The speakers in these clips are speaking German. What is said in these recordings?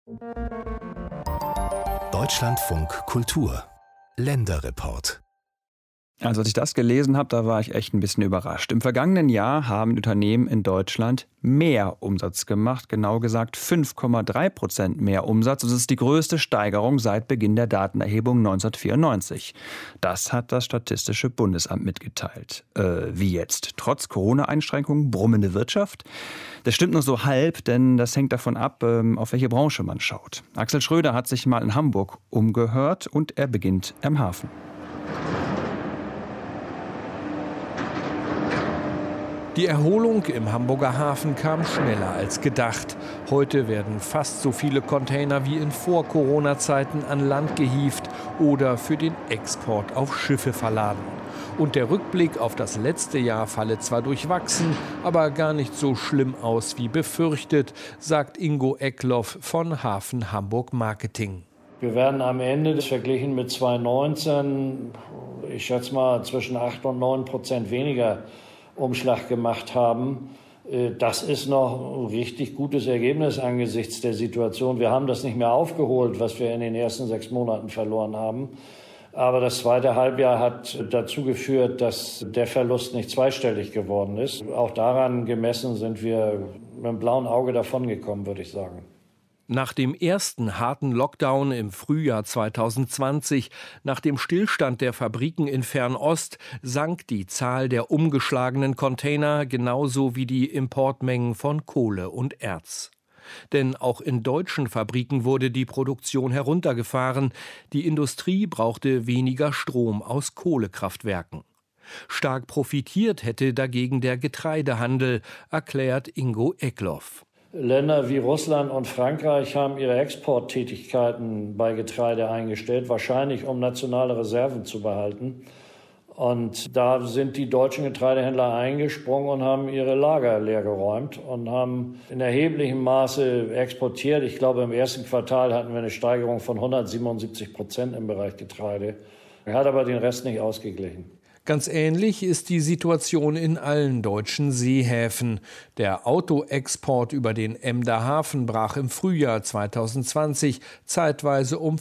Deutschlandfunk Kultur Länderreport. Also als ich das gelesen habe, da war ich echt ein bisschen überrascht. Im vergangenen Jahr haben die Unternehmen in Deutschland mehr Umsatz gemacht, genau gesagt 5,3% mehr Umsatz. Das ist die größte Steigerung seit Beginn der Datenerhebung 1994. Das hat das Statistische Bundesamt mitgeteilt. Wie jetzt? Trotz Corona-Einschränkungen brummende Wirtschaft? Das stimmt nur so halb, denn das hängt davon ab, auf welche Branche man schaut. Axel Schröder hat sich mal in Hamburg umgehört und er beginnt am Hafen. Die Erholung im Hamburger Hafen kam schneller als gedacht. Heute werden fast so viele Container wie in Vor-Corona-Zeiten an Land gehievt oder für den Export auf Schiffe verladen. Und der Rückblick auf das letzte Jahr falle zwar durchwachsen, aber gar nicht so schlimm aus wie befürchtet, sagt Ingo Eckloff von Hafen Hamburg Marketing. Wir werden am Ende, verglichen mit 2019, ich schätze mal zwischen 8 und 9% weniger Umschlag gemacht haben. Das ist noch ein richtig gutes Ergebnis angesichts der Situation. Wir haben das nicht mehr aufgeholt, was wir in den ersten 6 Monaten verloren haben. Aber das zweite Halbjahr hat dazu geführt, dass der Verlust nicht zweistellig geworden ist. Auch daran gemessen sind wir mit einem blauen Auge davongekommen, würde ich sagen. Nach dem ersten harten Lockdown im Frühjahr 2020, nach dem Stillstand der Fabriken in Fernost, sank die Zahl der umgeschlagenen Container genauso wie die Importmengen von Kohle und Erz. Denn auch in deutschen Fabriken wurde die Produktion heruntergefahren. Die Industrie brauchte weniger Strom aus Kohlekraftwerken. Stark profitiert hätte dagegen der Getreidehandel, erklärt Ingo Eckloff. Länder wie Russland und Frankreich haben ihre Exporttätigkeiten bei Getreide eingestellt, wahrscheinlich um nationale Reserven zu behalten. Und da sind die deutschen Getreidehändler eingesprungen und haben ihre Lager leergeräumt und haben in erheblichem Maße exportiert. Ich glaube, im ersten Quartal hatten wir eine Steigerung von 177% im Bereich Getreide. Er hat aber den Rest nicht ausgeglichen. Ganz ähnlich ist die Situation in allen deutschen Seehäfen. Der Autoexport über den Emder Hafen brach im Frühjahr 2020 zeitweise um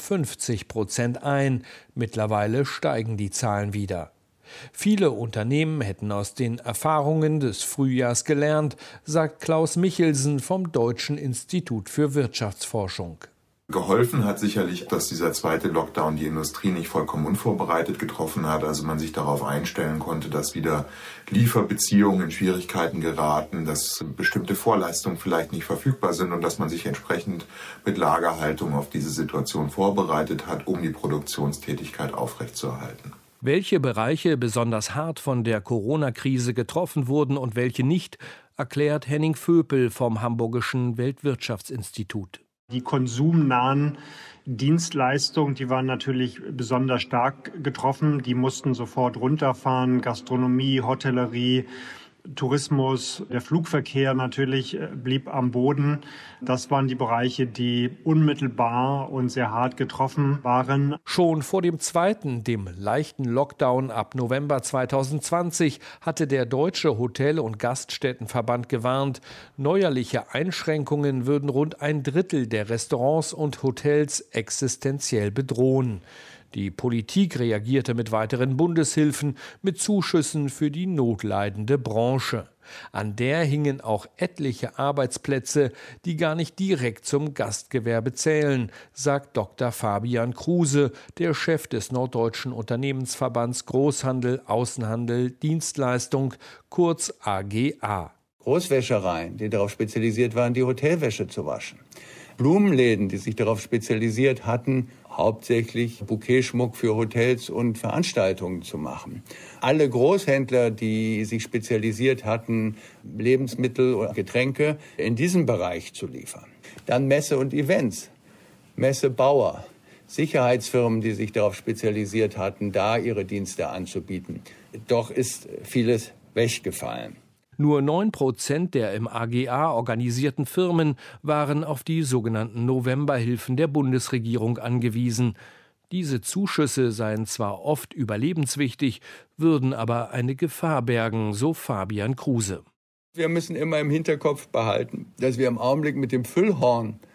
50% ein. Mittlerweile steigen die Zahlen wieder. Viele Unternehmen hätten aus den Erfahrungen des Frühjahrs gelernt, sagt Klaus Michelsen vom Deutschen Institut für Wirtschaftsforschung. Geholfen hat sicherlich, dass dieser zweite Lockdown die Industrie nicht vollkommen unvorbereitet getroffen hat. Also man sich darauf einstellen konnte, dass wieder Lieferbeziehungen in Schwierigkeiten geraten, dass bestimmte Vorleistungen vielleicht nicht verfügbar sind und dass man sich entsprechend mit Lagerhaltung auf diese Situation vorbereitet hat, um die Produktionstätigkeit aufrechtzuerhalten. Welche Bereiche besonders hart von der Corona-Krise getroffen wurden und welche nicht, erklärt Henning Vöpel vom Hamburgischen Weltwirtschaftsinstitut. Die konsumnahen Dienstleistungen, die waren natürlich besonders stark getroffen. Die mussten sofort runterfahren. Gastronomie, Hotellerie, Tourismus, der Flugverkehr natürlich blieb am Boden. Das waren die Bereiche, die unmittelbar und sehr hart getroffen waren. Schon vor dem zweiten, dem leichten Lockdown ab November 2020, hatte der Deutsche Hotel- und Gaststättenverband gewarnt, neuerliche Einschränkungen würden rund 1/3 der Restaurants und Hotels existenziell bedrohen. Die Politik reagierte mit weiteren Bundeshilfen, mit Zuschüssen für die notleidende Branche. An der hingen auch etliche Arbeitsplätze, die gar nicht direkt zum Gastgewerbe zählen, sagt Dr. Fabian Kruse, der Chef des Norddeutschen Unternehmensverbands Großhandel, Außenhandel, Dienstleistung, kurz AGA. Großwäschereien, die darauf spezialisiert waren, die Hotelwäsche zu waschen. Blumenläden, die sich darauf spezialisiert hatten, hauptsächlich Bouquetschmuck für Hotels und Veranstaltungen zu machen. Alle Großhändler, die sich spezialisiert hatten, Lebensmittel und Getränke in diesem Bereich zu liefern. Dann Messe und Events, Messebauer, Sicherheitsfirmen, die sich darauf spezialisiert hatten, da ihre Dienste anzubieten. Doch ist vieles weggefallen. Nur 9% der im AGA organisierten Firmen waren auf die sogenannten Novemberhilfen der Bundesregierung angewiesen. Diese Zuschüsse seien zwar oft überlebenswichtig, würden aber eine Gefahr bergen, so Fabian Kruse. Wir müssen immer im Hinterkopf behalten, dass wir im Augenblick mit dem Füllhorn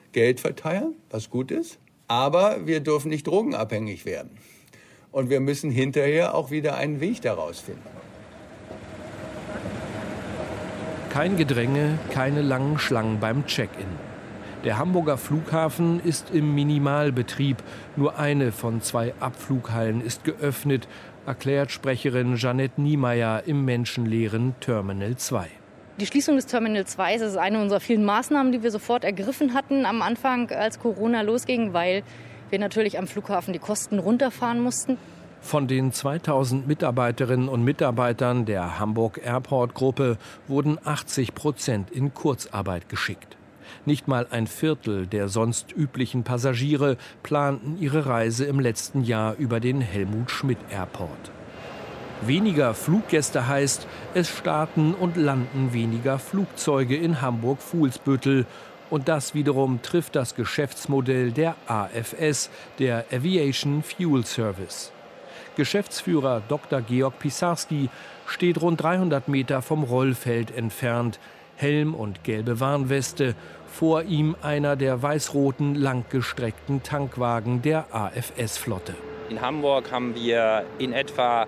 Geld verteilen, was gut ist. Aber wir dürfen nicht drogenabhängig werden. Und wir müssen hinterher auch wieder einen Weg daraus finden. Kein Gedränge, keine langen Schlangen beim Check-in. Der Hamburger Flughafen ist im Minimalbetrieb. Nur eine von 2 Abflughallen ist geöffnet, erklärt Sprecherin Jeanette Niemeyer im menschenleeren Terminal 2. Die Schließung des Terminal 2 ist eine unserer vielen Maßnahmen, die wir sofort ergriffen hatten am Anfang, als Corona losging, weil wir natürlich am Flughafen die Kosten runterfahren mussten. Von den 2000 Mitarbeiterinnen und Mitarbeitern der Hamburg Airport Gruppe wurden 80% in Kurzarbeit geschickt. Nicht mal ein Viertel der sonst üblichen Passagiere planten ihre Reise im letzten Jahr über den Helmut Schmidt Airport. Weniger Fluggäste heißt, es starten und landen weniger Flugzeuge in Hamburg-Fuhlsbüttel. Und das wiederum trifft das Geschäftsmodell der AFS, der Aviation Fuel Service. Geschäftsführer Dr. Georg Pisarski steht rund 300 Meter vom Rollfeld entfernt. Helm und gelbe Warnweste. Vor ihm einer der weiß-roten, langgestreckten Tankwagen der AFS-Flotte. In Hamburg haben wir in etwa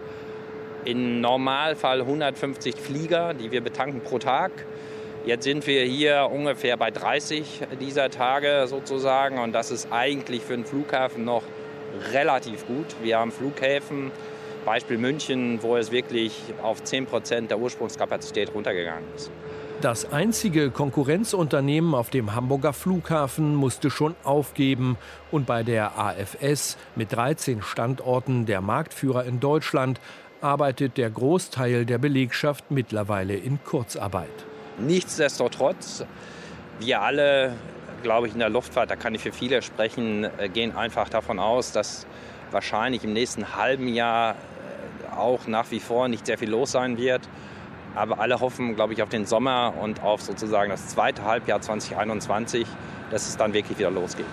im Normalfall 150 Flieger, die wir betanken pro Tag. Jetzt sind wir hier ungefähr bei 30 dieser Tage sozusagen. Und das ist eigentlich für den Flughafen noch relativ gut. Wir haben Flughäfen, Beispiel München, wo es wirklich auf 10% der Ursprungskapazität runtergegangen ist. Das einzige Konkurrenzunternehmen auf dem Hamburger Flughafen musste schon aufgeben. Und bei der AFS mit 13 Standorten, der Marktführer in Deutschland, arbeitet der Großteil der Belegschaft mittlerweile in Kurzarbeit. Nichtsdestotrotz, wir alle, glaube ich, in der Luftfahrt, da kann ich für viele sprechen, gehen einfach davon aus, dass wahrscheinlich im nächsten halben Jahr auch nach wie vor nicht sehr viel los sein wird. Aber alle hoffen, glaube ich, auf den Sommer und auf sozusagen das zweite Halbjahr 2021, dass es dann wirklich wieder losgeht.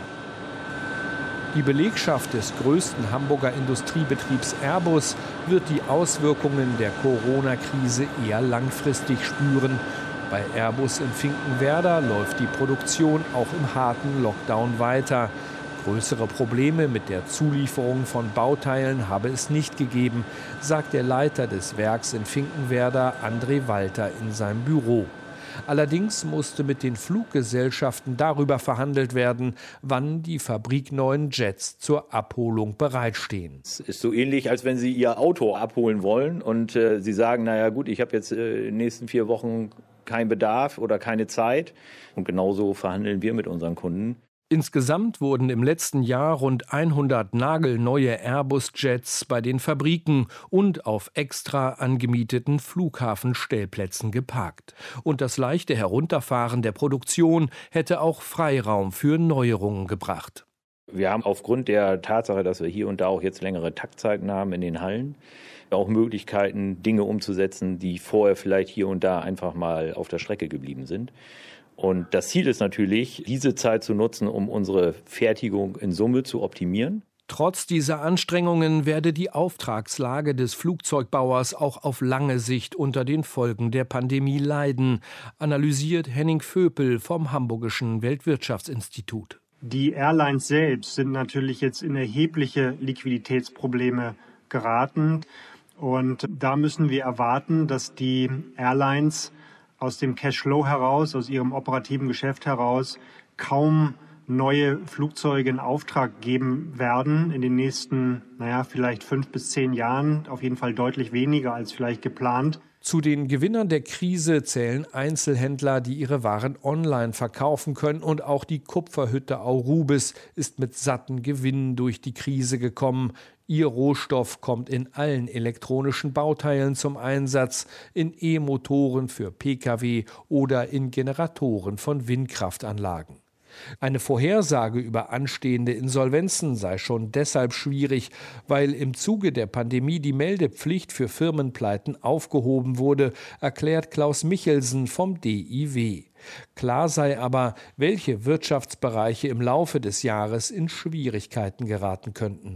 Die Belegschaft des größten Hamburger Industriebetriebs Airbus wird die Auswirkungen der Corona-Krise eher langfristig spüren. Bei Airbus in Finkenwerder läuft die Produktion auch im harten Lockdown weiter. Größere Probleme mit der Zulieferung von Bauteilen habe es nicht gegeben, sagt der Leiter des Werks in Finkenwerder, André Walter, in seinem Büro. Allerdings musste mit den Fluggesellschaften darüber verhandelt werden, wann die fabrikneuen Jets zur Abholung bereitstehen. Es ist so ähnlich, als wenn Sie Ihr Auto abholen wollen und Sie sagen, naja gut, ich habe jetzt in den nächsten 4 Wochen keinen Bedarf oder keine Zeit. Und genauso verhandeln wir mit unseren Kunden. Insgesamt wurden im letzten Jahr rund 100 nagelneue Airbus-Jets bei den Fabriken und auf extra angemieteten Flughafenstellplätzen geparkt. Und das leichte Herunterfahren der Produktion hätte auch Freiraum für Neuerungen gebracht. Wir haben aufgrund der Tatsache, dass wir hier und da auch jetzt längere Taktzeiten haben in den Hallen, auch Möglichkeiten, Dinge umzusetzen, die vorher vielleicht hier und da einfach mal auf der Strecke geblieben sind. Und das Ziel ist natürlich, diese Zeit zu nutzen, um unsere Fertigung in Summe zu optimieren. Trotz dieser Anstrengungen werde die Auftragslage des Flugzeugbauers auch auf lange Sicht unter den Folgen der Pandemie leiden, analysiert Henning Vöpel vom Hamburgischen Weltwirtschaftsinstitut. Die Airlines selbst sind natürlich jetzt in erhebliche Liquiditätsprobleme geraten. Und da müssen wir erwarten, dass die Airlines aus dem Cashflow heraus, aus ihrem operativen Geschäft heraus, kaum neue Flugzeuge in Auftrag geben werden in den nächsten, vielleicht 5 bis 10 Jahren, auf jeden Fall deutlich weniger als vielleicht geplant. Zu den Gewinnern der Krise zählen Einzelhändler, die ihre Waren online verkaufen können, und auch die Kupferhütte Aurubis ist mit satten Gewinnen durch die Krise gekommen. Ihr Rohstoff kommt in allen elektronischen Bauteilen zum Einsatz, in E-Motoren für Pkw oder in Generatoren von Windkraftanlagen. Eine Vorhersage über anstehende Insolvenzen sei schon deshalb schwierig, weil im Zuge der Pandemie die Meldepflicht für Firmenpleiten aufgehoben wurde, erklärt Klaus Michelsen vom DIW. Klar sei aber, welche Wirtschaftsbereiche im Laufe des Jahres in Schwierigkeiten geraten könnten.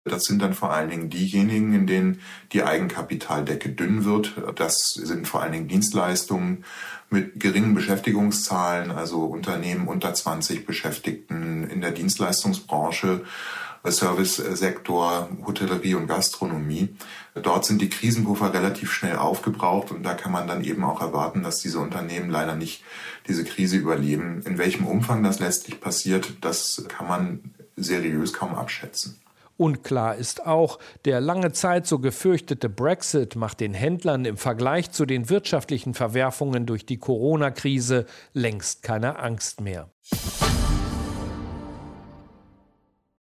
Das sind dann vor allen Dingen diejenigen, in denen die Eigenkapitaldecke dünn wird. Das sind vor allen Dingen Dienstleistungen mit geringen Beschäftigungszahlen, also Unternehmen unter 20 Beschäftigten in der Dienstleistungsbranche, Servicesektor, Hotellerie und Gastronomie. Dort sind die Krisenpuffer relativ schnell aufgebraucht und da kann man dann eben auch erwarten, dass diese Unternehmen leider nicht diese Krise überleben. In welchem Umfang das letztlich passiert, das kann man seriös kaum abschätzen. Unklar ist auch, der lange Zeit so gefürchtete Brexit macht den Händlern im Vergleich zu den wirtschaftlichen Verwerfungen durch die Corona-Krise längst keine Angst mehr.